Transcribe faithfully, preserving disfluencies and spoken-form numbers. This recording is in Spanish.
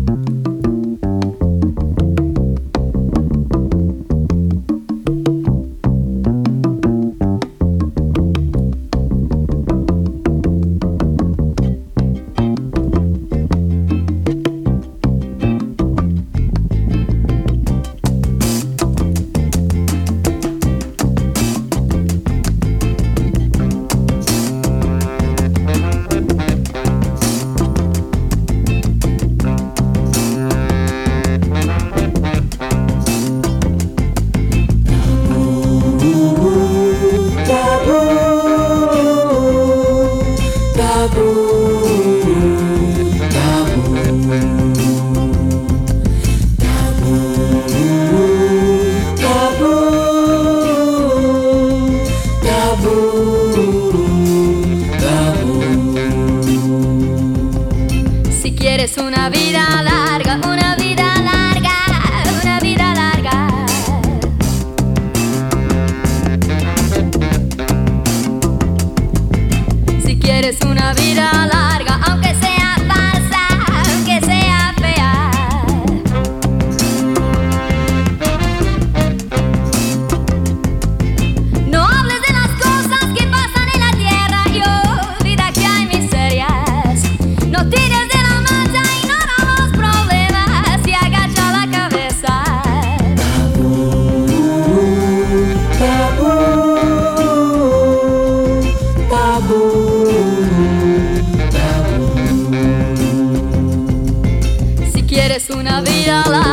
quieres una vida larga, una vida larga, una vida larga. Si quieres una vida larga, aunque sea falsa, aunque sea fea. No hables de las cosas que pasan en la tierra y olvida que hay miserias. No tires de la manta y no hagamos problemas y agacha la cabeza. Tabú, tabú, tabú, tabú. Si quieres una vida larga,